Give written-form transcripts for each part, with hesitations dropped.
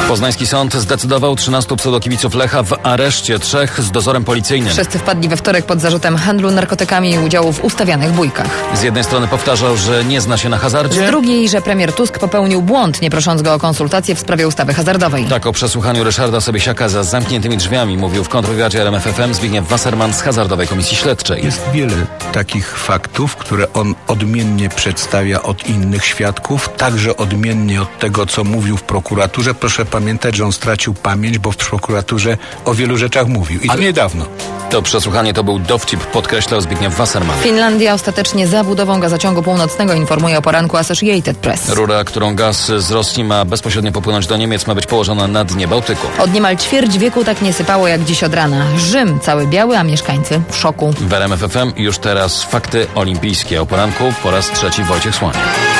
Poznański sąd zdecydował 13 pseudokibiców Lecha w areszcie, 3 z dozorem policyjnym. Wszyscy wpadli we wtorek pod zarzutem handlu narkotykami i udziału w ustawianych bójkach. Z jednej strony powtarzał, że nie zna się na hazardzie. Z drugiej, że premier Tusk popełnił błąd, nie prosząc go o konsultacje w sprawie ustawy hazardowej. Tak o przesłuchaniu Ryszarda Sobiesiaka za zamkniętymi drzwiami mówił w kontrwywiadzie RMF FM Zbigniew Wasserman z Hazardowej Komisji Śledczej. Jest wiele takich faktów, które on odmiennie przedstawia od innych świadków, także odmiennie od tego, co mówił w prokuraturze. Proszę pamiętać, że on stracił pamięć, bo w prokuraturze o wielu rzeczach mówił. I to niedawno. To przesłuchanie to był dowcip, podkreślał Zbigniew Wasserman. Finlandia ostatecznie za budową gazociągu północnego, informuje o poranku Associated Press. Rura, którą gaz z Rosji ma bezpośrednio popłynąć do Niemiec, ma być położona na dnie Bałtyku. Od niemal ćwierć wieku tak nie sypało jak dziś od rana. Rzym cały biały, a mieszkańcy w szoku. W RMF FM już teraz fakty olimpijskie. O poranku po raz trzeci Wojciech Słoń.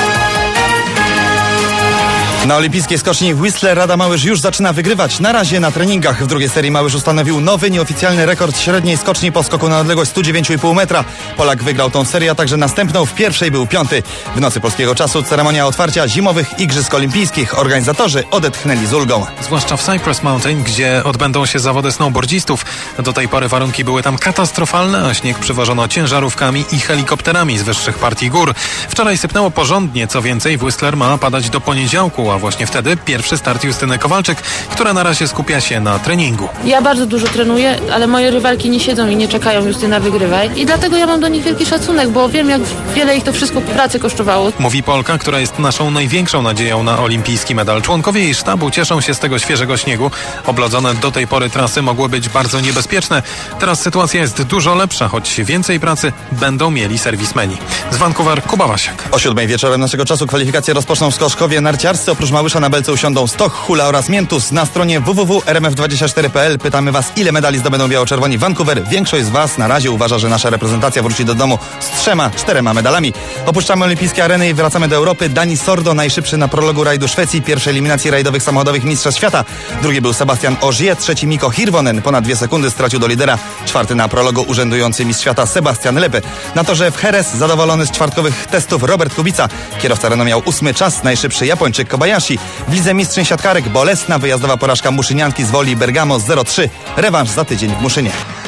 Na olimpijskiej skoczni w Whistler Rada Małysz już zaczyna wygrywać. Na razie na treningach. W drugiej serii Małysz ustanowił nowy, nieoficjalny rekord średniej skoczni po skoku na odległość 109,5 metra. Polak wygrał tą serię, a także następną. W pierwszej był 5. W nocy polskiego czasu ceremonia otwarcia zimowych Igrzysk Olimpijskich. Organizatorzy odetchnęli z ulgą. Zwłaszcza w Cypress Mountain, gdzie odbędą się zawody snowboardzistów. Do tej pory warunki były tam katastrofalne, a śnieg przywożono ciężarówkami i helikopterami z wyższych partii gór. Wczoraj sypnęło porządnie, co więcej w Whistler ma padać do poniedziałku, a właśnie wtedy pierwszy start Justyny Kowalczyk, która na razie skupia się na treningu. Ja bardzo dużo trenuję, ale moje rywalki nie siedzą i nie czekają, Justyna wygrywaj. I dlatego ja mam do nich wielki szacunek, bo wiem, jak wiele ich to wszystko pracy kosztowało. Mówi Polka, która jest naszą największą nadzieją na olimpijski medal. Członkowie jej sztabu cieszą się z tego świeżego śniegu. Oblodzone do tej pory trasy mogły być bardzo niebezpieczne. Teraz sytuacja jest dużo lepsza, choć więcej pracy będą mieli serwismeni. Z Vancouver, Kuba Wasiak. O 7 wieczorem naszego czasu kwalifikacje rozpoczną skoczkowie narciarscy. Oprócz Małysza na belce usiądą Stoch, Hula oraz Miętus. Na stronie www.rmf24.pl pytamy Was, ile medali zdobędą biało-czerwoni Vancouver. Większość z Was na razie uważa, że nasza reprezentacja wróci do domu z 3-4 medalami. Opuszczamy olimpijskie areny i wracamy do Europy. Dani Sordo, najszybszy na prologu rajdu Szwecji, pierwszej eliminacji rajdowych samochodowych Mistrzostw Świata. Drugi był Sebastian Ogier, trzeci Mikko Hirvonen. Ponad 2 sekundy stracił do lidera. Czwarty na prologu urzędujący mistrz świata Sebastian Lepy. Na torze w Jerez zadowolony z czwartkowych testów Robert Kubica. Kierowca Renault miał 8. czas, najszybszy Japończyk Kobayashi. W lidze mistrzyń siatkarek bolesna wyjazdowa porażka Muszynianki z Woli Bergamo 0-3. Rewanż za tydzień w Muszynie.